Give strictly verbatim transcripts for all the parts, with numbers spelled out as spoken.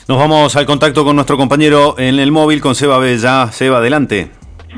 Nos vamos al contacto con nuestro compañero en el móvil, con Seba Bella. Seba, adelante.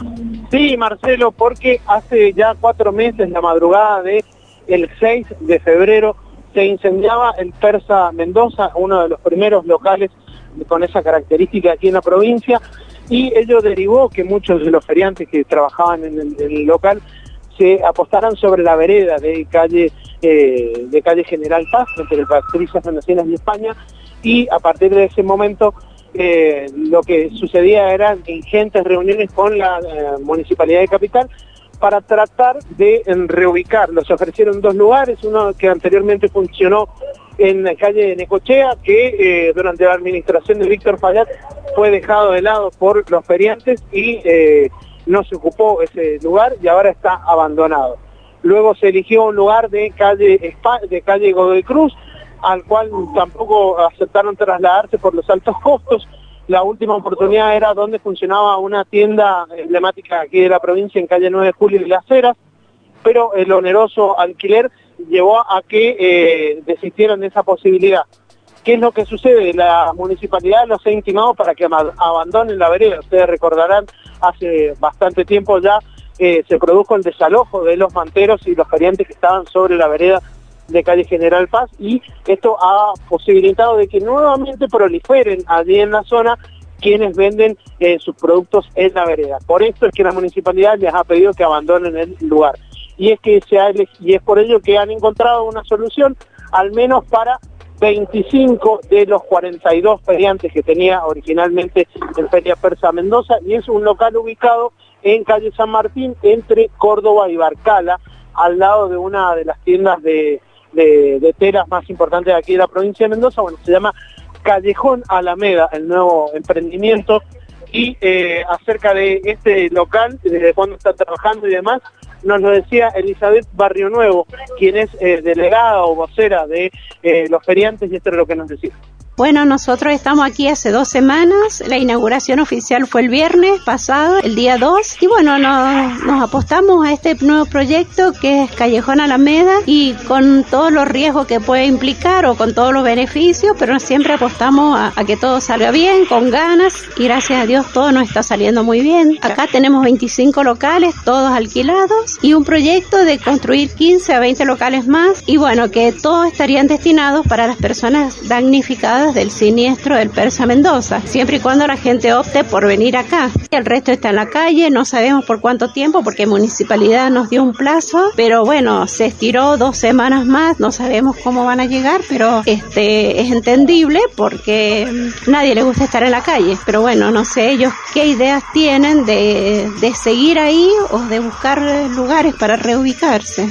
Sí, Marcelo, porque hace ya cuatro meses, la madrugada del seis de febrero, se incendiaba el Persa Mendoza, uno de los primeros locales con esa característica aquí en la provincia, y ello derivó que muchos de los feriantes que trabajaban en el, en el local se apostaran sobre la vereda de calle eh, de calle General Paz, entre Patricias Mendocinas y España, y a partir de ese momento eh, lo que sucedía eran ingentes reuniones con la eh, Municipalidad de Capital para tratar de en, reubicar. Los ofrecieron dos lugares, uno que anteriormente funcionó en la calle Necochea, que eh, durante la administración de Víctor Fallat fue dejado de lado por los feriantes y eh, no se ocupó ese lugar y ahora está abandonado. Luego se eligió un lugar de calle, de calle Godoy Cruz, al cual tampoco aceptaron trasladarse por los altos costos. La última oportunidad era donde funcionaba una tienda emblemática aquí de la provincia en calle nueve de julio y Las Heras, pero el oneroso alquiler llevó a que eh, desistieran de esa posibilidad. ¿Qué es lo que sucede? La municipalidad los ha intimado para que abandonen la vereda. Ustedes recordarán, hace bastante tiempo ya eh, se produjo el desalojo de los manteros y los feriantes que estaban sobre la vereda de calle General Paz, y esto ha posibilitado de que nuevamente proliferen allí en la zona quienes venden eh, sus productos en la vereda. Por esto es que la municipalidad les ha pedido que abandonen el lugar. Y es que se ha y es por ello que han encontrado una solución, al menos para veinticinco de los cuarenta y dos feriantes que tenía originalmente el Feria Persa Mendoza, y es un local ubicado en calle San Martín, entre Córdoba y Barcala, al lado de una de las tiendas de, de, de telas más importantes de aquí de la provincia de Mendoza. Bueno, se llama Callejón Alameda, el nuevo emprendimiento. Y eh, acerca de este local, desde cuándo está trabajando y demás, nos lo decía Elizabeth Barrio Nuevo, quien es eh, delegada o vocera de eh, los feriantes, y esto es lo que nos decía. Bueno, nosotros estamos aquí hace dos semanas, la inauguración oficial fue el viernes pasado, el día dos, y bueno, nos, nos apostamos a este nuevo proyecto que es Callejón Alameda, y con todos los riesgos que puede implicar o con todos los beneficios, pero siempre apostamos a, a que todo salga bien, con ganas, y gracias a Dios todo nos está saliendo muy bien. Acá tenemos veinticinco locales, todos alquilados, y un proyecto de construir quince a veinte locales más, y bueno, que todos estarían destinados para las personas damnificadas del siniestro del Persa Mendoza, siempre y cuando la gente opte por venir acá. El resto está en la calle, no sabemos por cuánto tiempo, porque la municipalidad nos dio un plazo, pero bueno, se estiró dos semanas más, no sabemos cómo van a llegar, pero este es entendible porque nadie le gusta estar en la calle, pero bueno, no sé ellos qué ideas tienen de, de seguir ahí o de buscar lugares para reubicarse.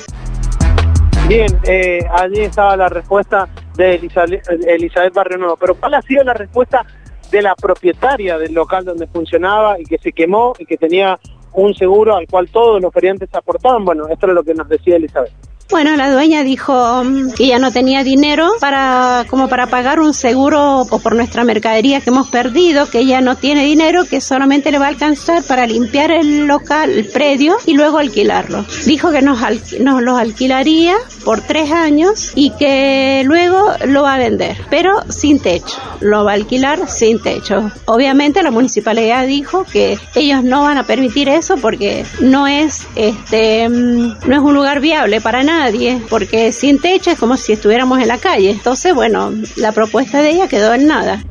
Bien, eh, allí estaba la respuesta de Elizabeth, Elizabeth Barrio Nuevo, pero ¿cuál ha sido la respuesta de la propietaria del local donde funcionaba y que se quemó y que tenía un seguro al cual todos los feriantes aportaban? Bueno, esto es lo que nos decía Elizabeth. Bueno, la dueña dijo que ella no tenía dinero para como para pagar un seguro o por nuestra mercadería que hemos perdido, que ella no tiene dinero, que solamente le va a alcanzar para limpiar el local, el predio, y luego alquilarlo. Dijo que nos, al, nos los alquilaría por tres años y que luego lo va a vender, pero sin techo. Lo va a alquilar sin techo. Obviamente la municipalidad dijo que ellos no van a permitir eso porque no es este no es un lugar viable para nada. Nadie, porque sin techo es como si estuviéramos en la calle. Entonces, bueno, la propuesta de ella quedó en nada.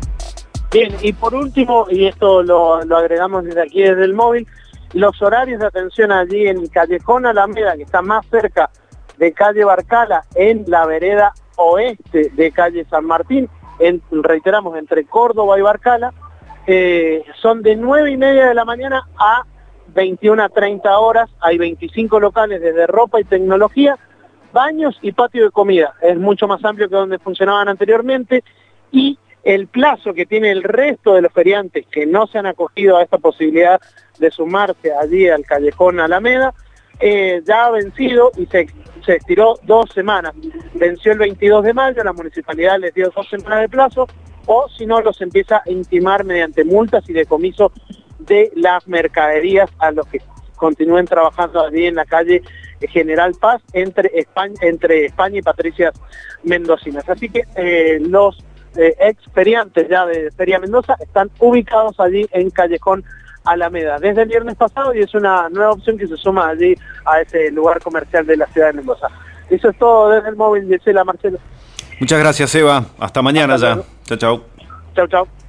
Bien, y por último, y esto lo, lo agregamos desde aquí, desde el móvil, los horarios de atención allí en Callejón Alameda, que está más cerca de calle Barcala, en la vereda oeste de calle San Martín, en, reiteramos, entre Córdoba y Barcala, eh, son de nueve y media de la mañana a veintiuna a treinta horas. Hay veinticinco locales desde ropa y tecnología, baños y patio de comida. Es mucho más amplio que donde funcionaban anteriormente, y el plazo que tiene el resto de los feriantes que no se han acogido a esta posibilidad de sumarse allí al Callejón Alameda, eh, ya ha vencido y se, se estiró dos semanas. Venció el veintidós de mayo, la municipalidad les dio dos semanas de plazo, o si no los empieza a intimar mediante multas y decomiso de las mercaderías a los que continúen trabajando allí en la calle General Paz entre España, entre España y Patricias Mendocinas. Así que eh, los eh, ex feriantes ya de Feria Mendoza, están ubicados allí en Callejón Alameda desde el viernes pasado, y es una nueva opción que se suma allí a ese lugar comercial de la ciudad de Mendoza. Eso es todo desde el móvil, Gisela, Marcelo. Muchas gracias, Seba. Hasta mañana. Hasta ya. Chao, chao. Chao, chao.